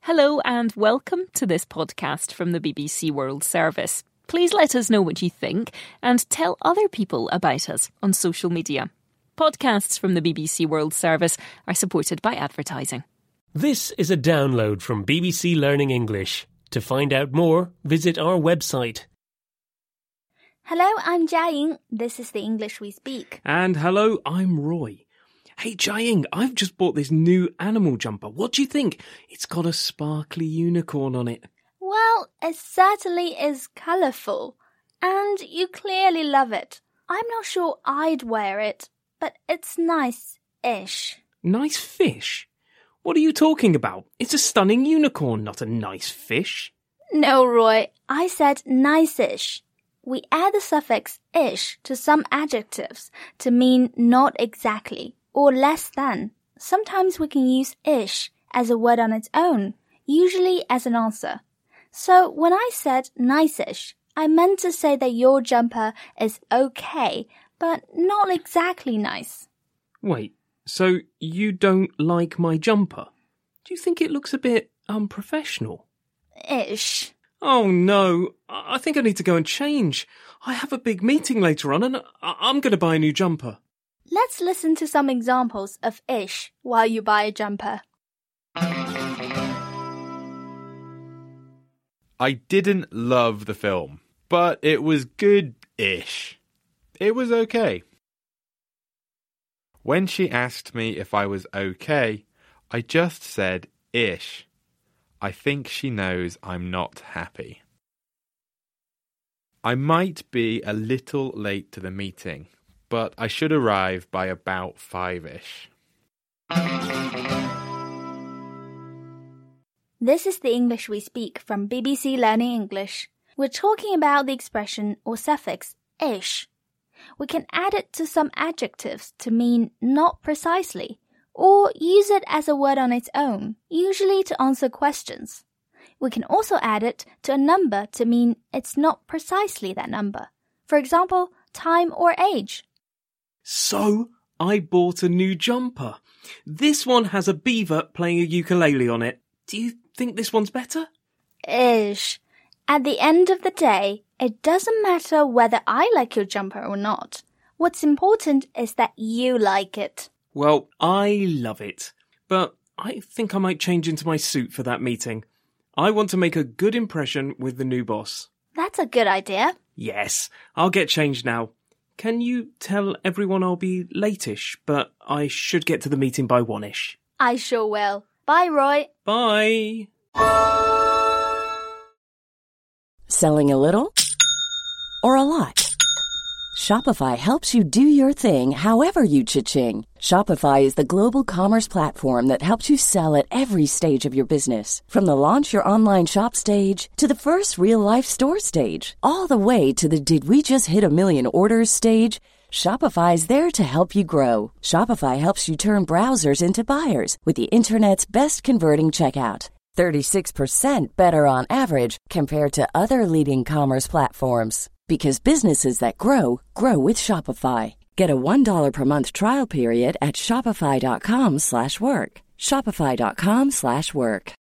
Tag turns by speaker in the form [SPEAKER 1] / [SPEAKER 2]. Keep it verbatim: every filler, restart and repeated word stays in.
[SPEAKER 1] Hello and welcome to this podcast from the B B C World Service. Please let us know what you think and tell other people about us on social media. Podcasts from the B B C World Service are supported by advertising.
[SPEAKER 2] This is a download from B B C Learning English. To find out more, visit our website.
[SPEAKER 3] Hello, I'm Jiaying. This is the English we speak.
[SPEAKER 4] And hello, I'm Roy. Hey Jiaying, I've just bought this new animal jumper. What do you think? It's got a sparkly unicorn on it.
[SPEAKER 3] Well, it certainly is colourful. And you clearly love it. I'm not sure I'd wear it, but it's nice-ish.
[SPEAKER 4] Nice fish? What are you talking about? It's a stunning unicorn, not a nice fish.
[SPEAKER 3] No, Roy, I said nice-ish. We add the suffix ish to some adjectives to mean not exactly or less than. Sometimes we can use ish as a word on its own, usually as an answer. So when I said nice-ish, I meant to say that your jumper is okay, but not exactly nice.
[SPEAKER 4] Wait, so you don't like my jumper? Do you think it looks a bit unprofessional?
[SPEAKER 3] Ish.
[SPEAKER 4] Oh no, I think I need to go and change. I have a big meeting later on and I'm going to buy a new jumper.
[SPEAKER 3] Let's listen to some examples of ish while you buy a jumper.
[SPEAKER 5] I didn't love the film, but it was good-ish. It was okay. When she asked me if I was okay, I just said ish. I think she knows I'm not happy. I might be a little late to the meeting, but I should arrive by about five-ish.
[SPEAKER 3] This is the English we speak from B B C Learning English. We're talking about the expression or suffix ish. We can add it to some adjectives to mean not precisely, or use it as a word on its own, usually to answer questions. We can also add it to a number to mean it's not precisely that number. For example, time or age.
[SPEAKER 4] So, I bought a new jumper. This one has a beaver playing a ukulele on it. Do you think this one's better?
[SPEAKER 3] Ish. At the end of the day, it doesn't matter whether I like your jumper or not. What's important is that you like it.
[SPEAKER 4] Well, I love it. But I think I might change into my suit for that meeting. I want to make a good impression with the new boss.
[SPEAKER 3] That's a good idea.
[SPEAKER 4] Yes, I'll get changed now. Can you tell everyone I'll be late-ish, but I should get to the meeting by one-ish?
[SPEAKER 3] I sure will. Bye, Roy.
[SPEAKER 4] Bye.
[SPEAKER 6] Selling a little or a lot? Shopify helps you do your thing however you cha-ching. Shopify is the global commerce platform that helps you sell at every stage of your business. From the launch your online shop stage to the first real-life store stage, all the way to the did we just hit a million orders stage. Shopify is there to help you grow. Shopify helps you turn browsers into buyers with the internet's best converting checkout. thirty-six percent better on average compared to other leading commerce platforms. Because businesses that grow, grow with Shopify. Get a one dollar per month trial period at shopify.com slash work. Shopify.com slash work.